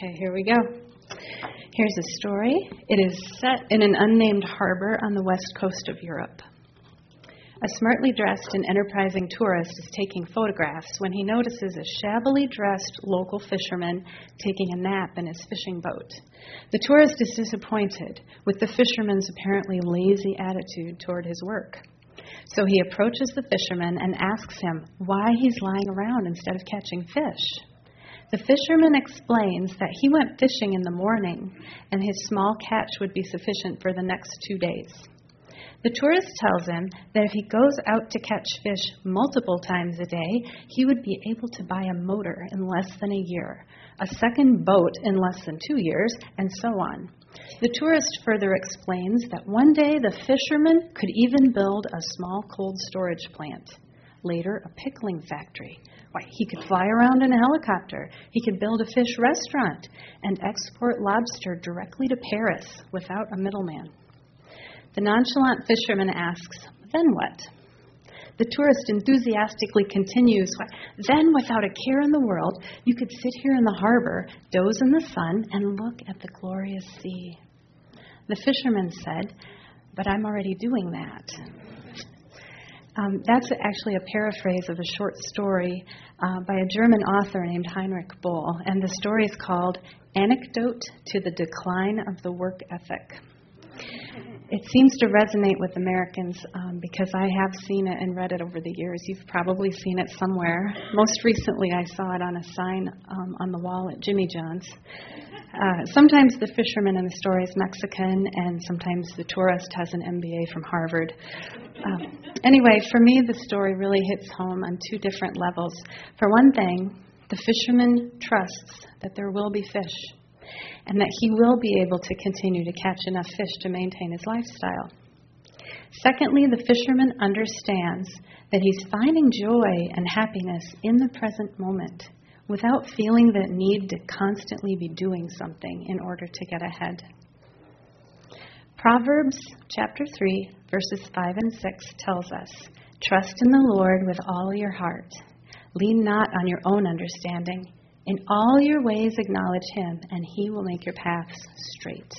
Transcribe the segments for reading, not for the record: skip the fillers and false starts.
Okay, here we go. Here's a story. It is set in an unnamed harbor on the west coast of Europe. A smartly dressed and enterprising tourist is taking photographs when he notices a shabbily dressed local fisherman taking a nap in his fishing boat. The tourist is disappointed with the fisherman's apparently lazy attitude toward his work. So he approaches the fisherman and asks him why he's lying around instead of catching fish. The fisherman explains that he went fishing in the morning and his small catch would be sufficient for the next 2 days. The tourist tells him that if he goes out to catch fish multiple times a day, he would be able to buy a motor in less than a year, a second boat in less than 2 years, and so on. The tourist further explains that one day the fisherman could even build a small cold storage plant, later a pickling factory. Why, he could fly around in a helicopter, he could build a fish restaurant, and export lobster directly to Paris without a middleman. The nonchalant fisherman asks, then what? The tourist enthusiastically continues, then without a care in the world, you could sit here in the harbor, doze in the sun, and look at the glorious sea. The fisherman said, but I'm already doing that. That's actually a paraphrase of a short story by a German author named Heinrich Böll, and the story is called Anecdote to the Decline of the Work Ethic. It seems to resonate with Americans because I have seen it and read it over the years. You've probably seen it somewhere. Most recently, I saw it on a sign on the wall at Jimmy John's. Sometimes the fisherman in the story is Mexican, and sometimes the tourist has an MBA from Harvard. Anyway, for me, the story really hits home on two different levels. For one thing, the fisherman trusts that there will be fish, and that he will be able to continue to catch enough fish to maintain his lifestyle. Secondly, the fisherman understands that he's finding joy and happiness in the present moment without feeling the need to constantly be doing something in order to get ahead. Proverbs chapter 3, verses 5 and 6 tells us, trust in the Lord with all your heart. Lean not on your own understanding. In all your ways acknowledge him, and he will make your paths straight.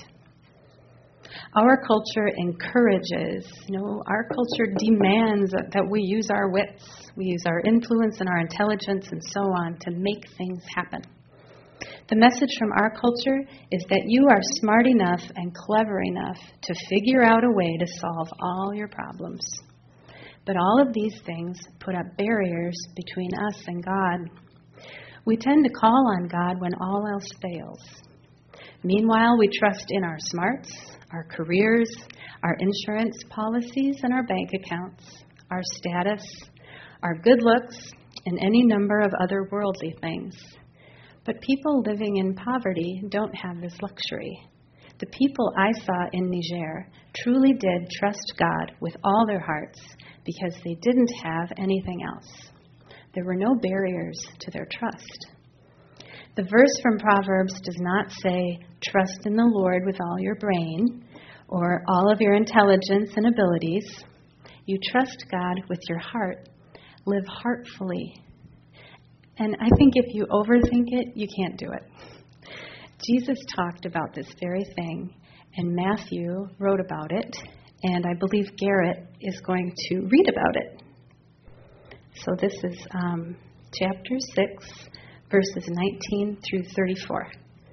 Our culture encourages, our culture demands that we use our wits, we use our influence and our intelligence and so on to make things happen. The message from our culture is that you are smart enough and clever enough to figure out a way to solve all your problems. But all of these things put up barriers between us and God. We tend to call on God when all else fails. Meanwhile, we trust in our smarts, our careers, our insurance policies and our bank accounts, our status, our good looks, and any number of other worldly things. But people living in poverty don't have this luxury. The people I saw in Niger truly did trust God with all their hearts because they didn't have anything else. There were no barriers to their trust. The verse from Proverbs does not say, trust in the Lord with all your brain or all of your intelligence and abilities. You trust God with your heart. Live heartfully. And I think if you overthink it, you can't do it. Jesus talked about this very thing, and Matthew wrote about it, and I believe Garrett is going to read about it. So this is chapter 6, verses 19 through 34.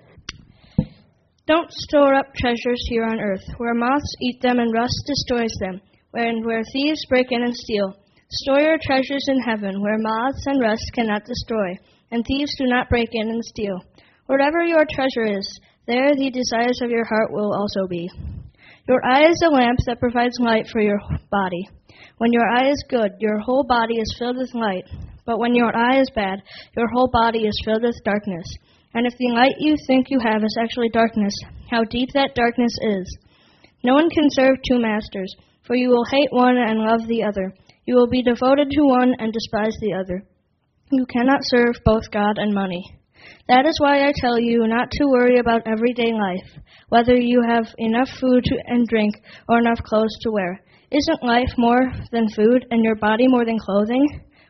Don't store up treasures here on earth, where moths eat them and rust destroys them, and where thieves break in and steal. Store your treasures in heaven, where moths and rust cannot destroy, and thieves do not break in and steal. Wherever your treasure is, there the desires of your heart will also be. Your eye is a lamp that provides light for your body. When your eye is good, your whole body is filled with light. But when your eye is bad, your whole body is filled with darkness. And if the light you think you have is actually darkness, how deep that darkness is. No one can serve two masters, for you will hate one and love the other. You will be devoted to one and despise the other. You cannot serve both God and money. That is why I tell you not to worry about everyday life, whether you have enough food and drink or enough clothes to wear. Isn't life more than food and your body more than clothing?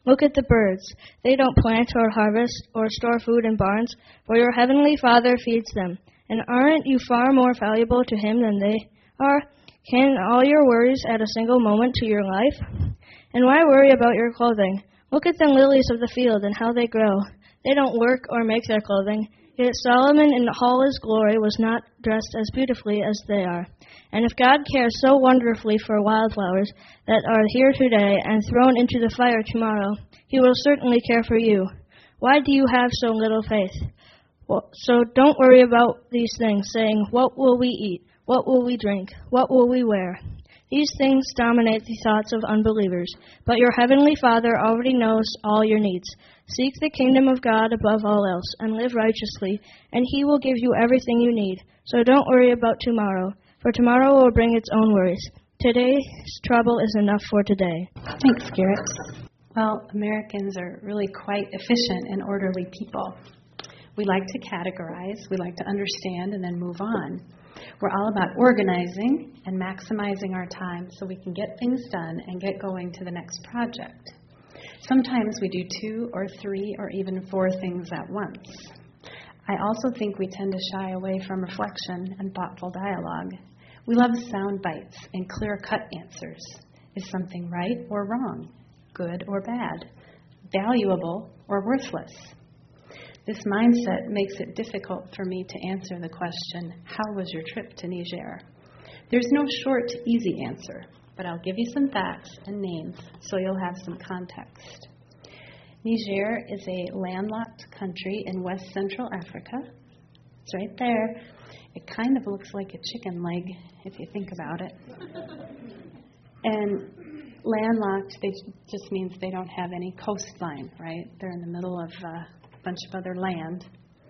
Look at the birds. They don't plant or harvest or store food in barns, for your heavenly Father feeds them. And aren't you far more valuable to Him than they are? Can all your worries add a single moment to your life? And why worry about your clothing? Look at the lilies of the field and how they grow. They don't work or make their clothing. Yet Solomon in all his glory was not dressed as beautifully as they are. And if God cares so wonderfully for wildflowers that are here today and thrown into the fire tomorrow, He will certainly care for you. Why do you have so little faith? So don't worry about these things, saying, what will we eat? What will we drink? What will we wear? These things dominate the thoughts of unbelievers, but your heavenly Father already knows all your needs. Seek the kingdom of God above all else, and live righteously, and He will give you everything you need. So don't worry about tomorrow, for tomorrow will bring its own worries. Today's trouble is enough for today. Thanks, Garrett. Well, Americans are really quite efficient and orderly people. We like to categorize, we like to understand, and then move on. We're all about organizing and maximizing our time so we can get things done and get going to the next project. Sometimes we do 2 or 3 or even 4 things at once. I also think we tend to shy away from reflection and thoughtful dialogue. We love sound bites and clear-cut answers. Is something right or wrong? Good or bad? Valuable or worthless? This mindset makes it difficult for me to answer the question, how was your trip to Niger? There's no short, easy answer, but I'll give you some facts and names so you'll have some context. Niger is a landlocked country in West Central Africa. It's right there. It kind of looks like a chicken leg if you think about it. And landlocked just means they don't have any coastline, right? They're in the middle of a bunch of other land.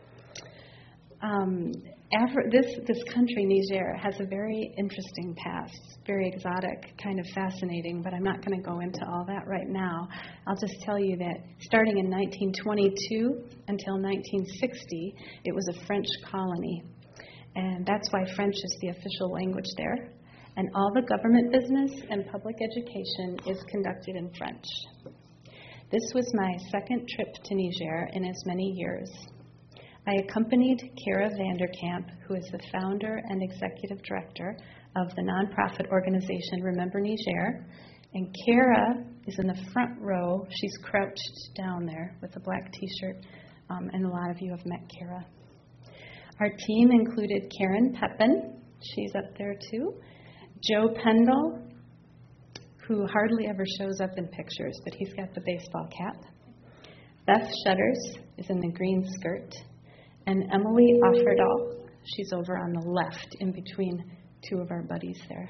This country, Niger, has a very interesting past, very exotic, kind of fascinating, but I'm not going to go into all that right now. I'll just tell you that starting in 1922 until 1960, it was a French colony. And that's why French is the official language there. And all the government business and public education is conducted in French. This was my second trip to Niger in as many years. I accompanied Kara Vanderkamp, who is the founder and executive director of the nonprofit organization Remember Niger. And Kara is in the front row. She's crouched down there with a black T-shirt, and a lot of you have met Kara. Our team included Karen Pepin. She's up there too. Joe Pendle, who hardly ever shows up in pictures, but he's got the baseball cap. Beth Shutters is in the green skirt. And Emily Offerdahl, she's over on the left, in between 2 of our buddies there.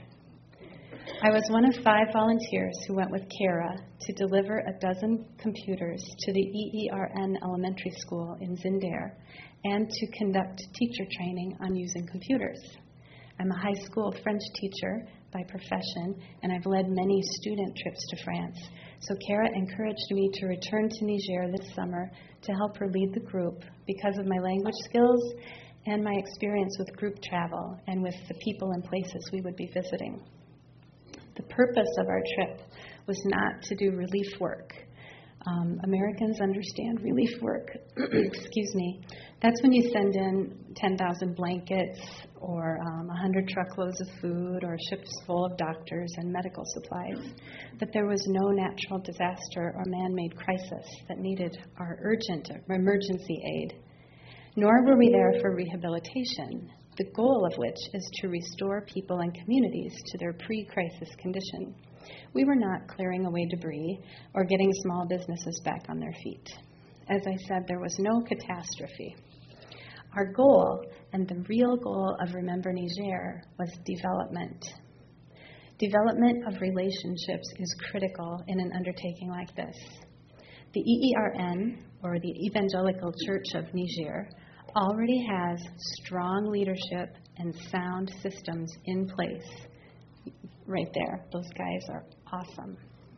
I was one of 5 volunteers who went with Kara to deliver a dozen computers to the EERN Elementary School in Zinder and to conduct teacher training on using computers. I'm a high school French teacher by profession, and I've led many student trips to France. So Kara encouraged me to return to Niger this summer to help her lead the group because of my language skills and my experience with group travel and with the people and places we would be visiting. The purpose of our trip was not to do relief work. Americans understand relief work. Excuse me. That's when you send in 10,000 blankets or 100 truckloads of food or ships full of doctors and medical supplies. But there was no natural disaster or man-made crisis that needed our urgent emergency aid. Nor were we there for rehabilitation, the goal of which is to restore people and communities to their pre-crisis condition. We were not clearing away debris or getting small businesses back on their feet. As I said, there was no catastrophe. Our goal, and the real goal of Remember Niger, was development. Development of relationships is critical in an undertaking like this. The EERN, or the Evangelical Church of Niger, already has strong leadership and sound systems in place. Right there, those guys are awesome.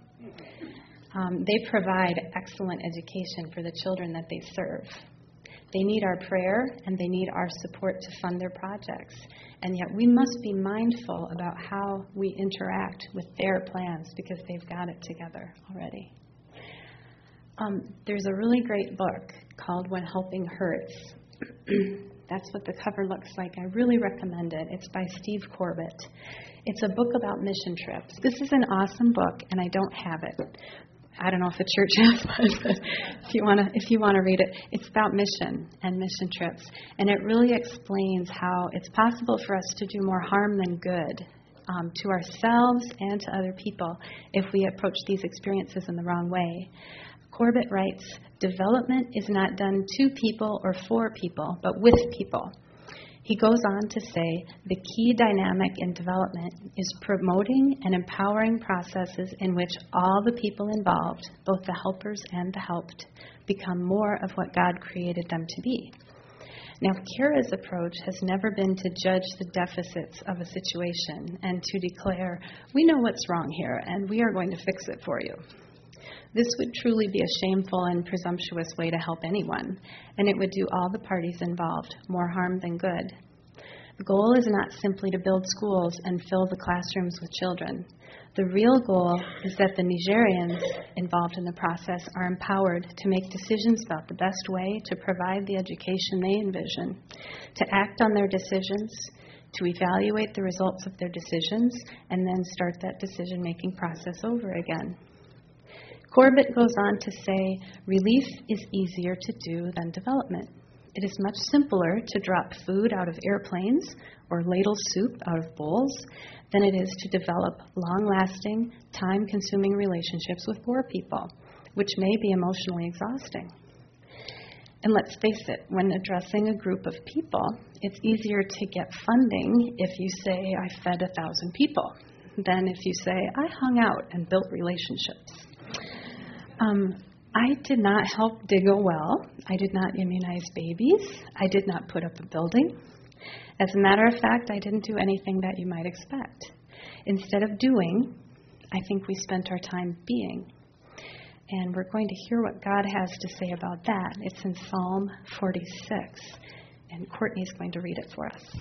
They provide excellent education for the children that they serve. They need our prayer and they need our support to fund their projects. And yet we must be mindful about how we interact with their plans because they've got it together already. There's a really great book called When Helping Hurts. That's what the cover looks like. I really recommend it. It's by Steve Corbett. It's a book about mission trips. This is an awesome book, and I don't have it. I don't know if the church has one, but if you want to read it, it's about mission and mission trips. And it really explains how it's possible for us to do more harm than good to ourselves and to other people if we approach these experiences in the wrong way. Corbett writes, development is not done to people or for people, but with people. He goes on to say, the key dynamic in development is promoting and empowering processes in which all the people involved, both the helpers and the helped, become more of what God created them to be. Now, Kara's approach has never been to judge the deficits of a situation and to declare, we know what's wrong here, and we are going to fix it for you. This would truly be a shameful and presumptuous way to help anyone, and it would do all the parties involved more harm than good. The goal is not simply to build schools and fill the classrooms with children. The real goal is that the Nigerians involved in the process are empowered to make decisions about the best way to provide the education they envision, to act on their decisions, to evaluate the results of their decisions, and then start that decision-making process over again. Corbett goes on to say, relief is easier to do than development. It is much simpler to drop food out of airplanes or ladle soup out of bowls than it is to develop long-lasting, time-consuming relationships with poor people, which may be emotionally exhausting. And let's face it, when addressing a group of people, it's easier to get funding if you say, I fed 1,000 people, than if you say, I hung out and built relationships. I did not help dig a well. I did not immunize babies. I did not put up a building. As a matter of fact, I didn't do anything that you might expect. Instead of doing, I think we spent our time being. And we're going to hear what God has to say about that. It's in Psalm 46, and Courtney's going to read it for us.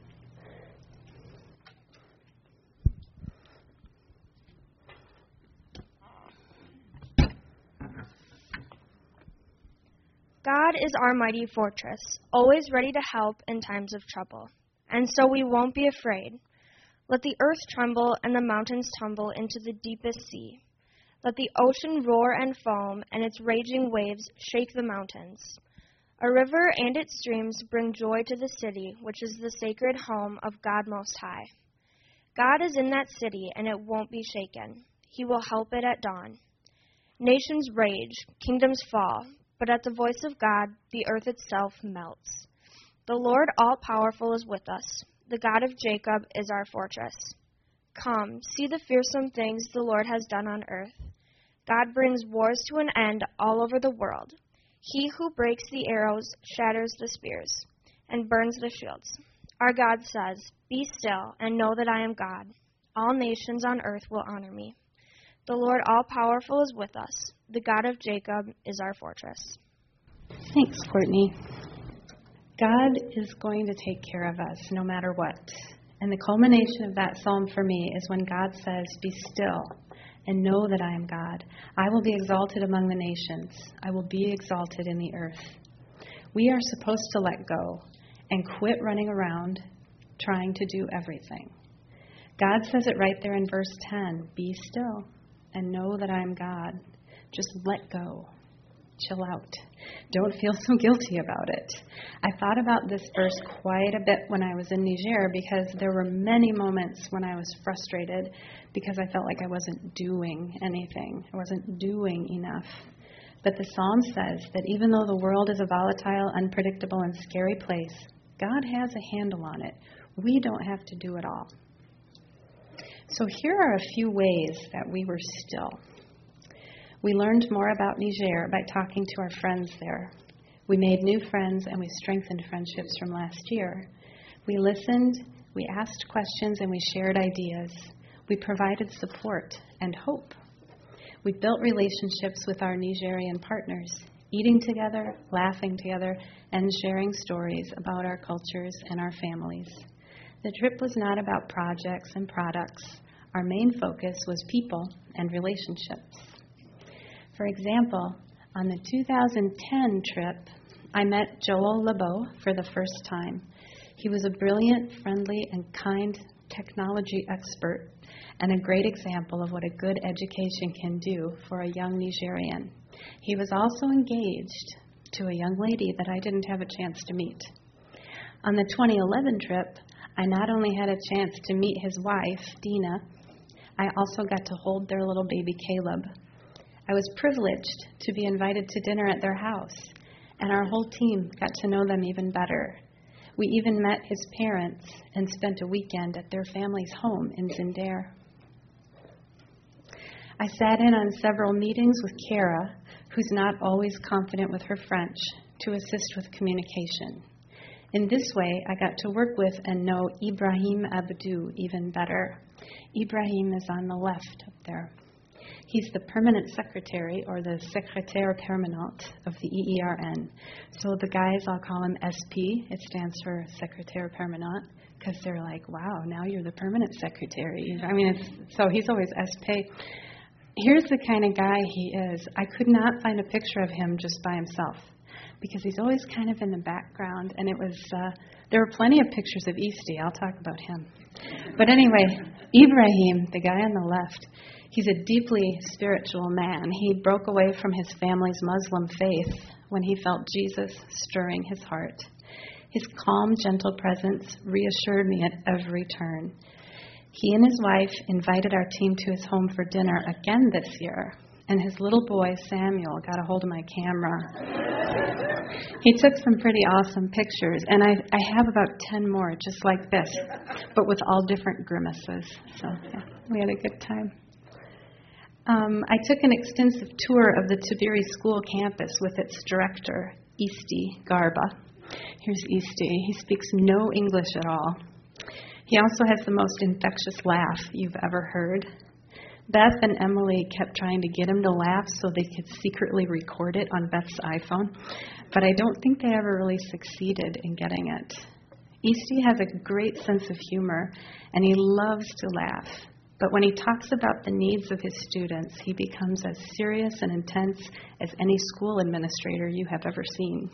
God is our mighty fortress, always ready to help in times of trouble. And so we won't be afraid. Let the earth tremble and the mountains tumble into the deepest sea. Let the ocean roar and foam, and its raging waves shake the mountains. A river and its streams bring joy to the city, which is the sacred home of God Most High. God is in that city, and it won't be shaken. He will help it at dawn. Nations rage, kingdoms fall, but at the voice of God, the earth itself melts. The Lord all-powerful is with us. The God of Jacob is our fortress. Come, see the fearsome things the Lord has done on earth. God brings wars to an end all over the world. He who breaks the arrows shatters the spears and burns the shields. Our God says, be still and know that I am God. All nations on earth will honor me. The Lord all-powerful is with us. The God of Jacob is our fortress. Thanks, Courtney. God is going to take care of us no matter what. And the culmination of that psalm for me is when God says, be still and know that I am God. I will be exalted among the nations. I will be exalted in the earth. We are supposed to let go and quit running around trying to do everything. God says it right there in verse 10, be still and know that I am God. Just let go. Chill out. Don't feel so guilty about it. I thought about this verse quite a bit when I was in Niger because there were many moments when I was frustrated because I felt like I wasn't doing anything. I wasn't doing enough. But the Psalm says that even though the world is a volatile, unpredictable, and scary place, God has a handle on it. We don't have to do it all. So here are a few ways that we were still. We learned more about Niger by talking to our friends there. We made new friends and we strengthened friendships from last year. We listened, we asked questions, and we shared ideas. We provided support and hope. We built relationships with our Nigerian partners, eating together, laughing together, and sharing stories about our cultures and our families. The trip was not about projects and products. Our main focus was people and relationships. For example, On the 2010 trip, I met Joel LeBeau for the first time. He was a brilliant, friendly, and kind technology expert and a great example of what a good education can do for a young Nigerian. He was also engaged to a young lady that I didn't have a chance to meet. On the 2011 trip, I not only had a chance to meet his wife, Dina, I also got to hold their little baby, Caleb. I was privileged to be invited to dinner at their house, and our whole team got to know them even better. We even met his parents and spent a weekend at their family's home in Zindare. I sat in on several meetings with Kara, who's not always confident with her French, to assist with communication. In this way, I got to work with and know Ibrahim Abdou even better. Ibrahim is on the left up there. He's the permanent secretary, or the secrétaire permanent of the EERN. So the guys, I'll call him SP. It stands for secrétaire permanent, because they're like, wow, now you're the permanent secretary. I mean, so he's always SP. Here's the kind of guy he is. I could not find a picture of him just by himself, because he's always kind of in the background. And it was, there were plenty of pictures of Easty. I'll talk about him. But anyway, Ibrahim, the guy on the left, he's a deeply spiritual man. He broke away from his family's Muslim faith when he felt Jesus stirring his heart. His calm, gentle presence reassured me at every turn. He and his wife invited our team to his home for dinner again this year, and his little boy, Samuel, got a hold of my camera. He took some pretty awesome pictures, and I have about 10 more just like this, but with all different grimaces. So yeah, we had a good time. I took an extensive tour of the Tiberi School campus with its director, Easty Garba. Here's Easty. He speaks no English at all. He also has the most infectious laugh you've ever heard. Beth and Emily kept trying to get him to laugh so they could secretly record it on Beth's iPhone, but I don't think they ever really succeeded in getting it. Easty has a great sense of humor, and he loves to laugh. But when he talks about the needs of his students, he becomes as serious and intense as any school administrator you have ever seen.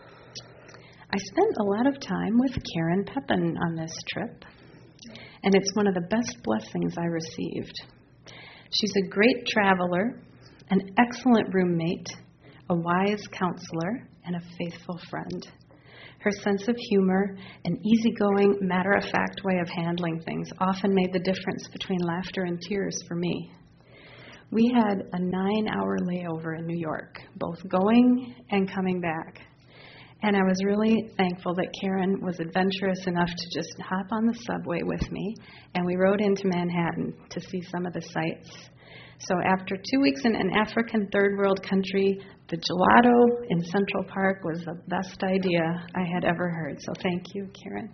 I spent a lot of time with Karen Pepin on this trip, and it's one of the best blessings I received. She's a great traveler, an excellent roommate, a wise counselor, and a faithful friend. Her sense of humor and easygoing, matter-of-fact way of handling things often made the difference between laughter and tears for me. We had a 9-hour layover in New York, both going and coming back. And I was really thankful that Karen was adventurous enough to just hop on the subway with me, and we rode into Manhattan to see some of the sights. So after 2 weeks in an African third world country, the gelato in Central Park was the best idea I had ever heard. So thank you, Karen.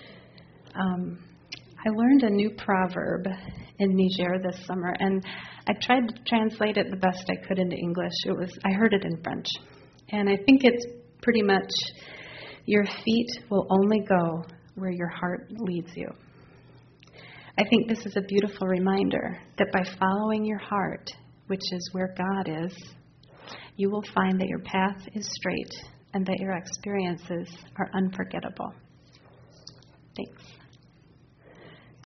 I learned a new proverb in Niger this summer, and I tried to translate it the best I could into English. I heard it in French, and I think it's pretty much, your feet will only go where your heart leads you. I think this is a beautiful reminder that by following your heart, which is where God is, you will find that your path is straight and that your experiences are unforgettable. Thanks.